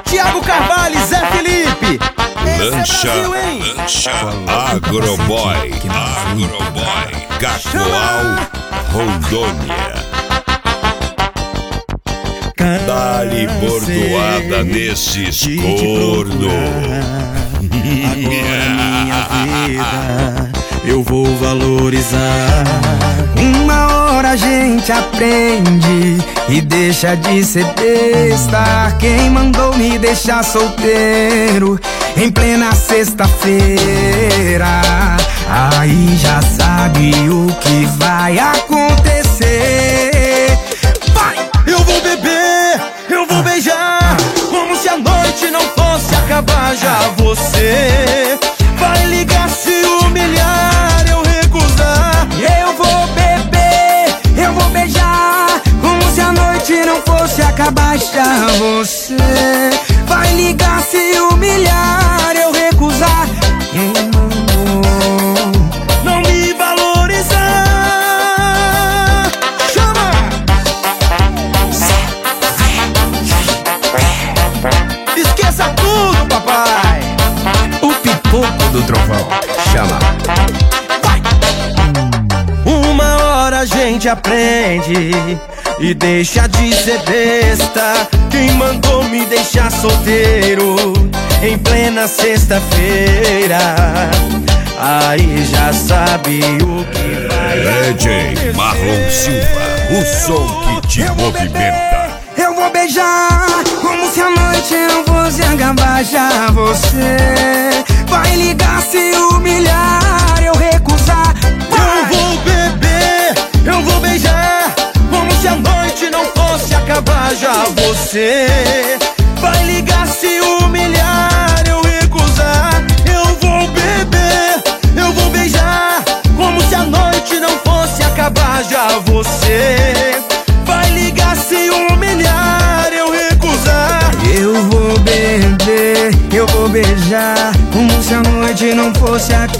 Thiago Carvalho, Zé Felipe. Lancha Agroboy, Cacoal, Rondônia. Dá-lhe bordoada nesses corno. Agora minha vida eu vou valorizar. Uma hora a gente aprende e deixa de ser besta. Quem mandou me deixar solteiro em plena sexta-feira? Aí já sabe o que vai acontecer. Vai! Eu vou beber, eu vou beijar, como se a noite não fosse acabar. Já você vai ligar, se humilhar, eu recusar. Eu vou beber, eu vou beijar, como se a noite não fosse acabar. Já você vai ligar, se humilhar, eu recusar. Não me valorizar. Chama! Esqueça tudo, papai. O pipoco do trovão chama. Vai! Uma hora a gente aprende e deixa de ser besta. Quem mandou me deixar solteiro em plena sexta-feira? Aí já sabe o que vai DJ Marlon Silva, o som que te movimenta. Eu vou beijar, como se a noite não fosse acabar. Já você vai ligar, se humilhar, eu recusar. Eu vou beber, eu vou beijar, como se a noite não fosse acabar. Já você vai ligar, se humilhar, eu recusar. Eu vou beber, eu vou beijar, como se a noite não fosse acabar. Já você vai ligar, se humilhar, eu recusar. Eu vou beber, eu vou beijar, como se a noite não fosse acabar.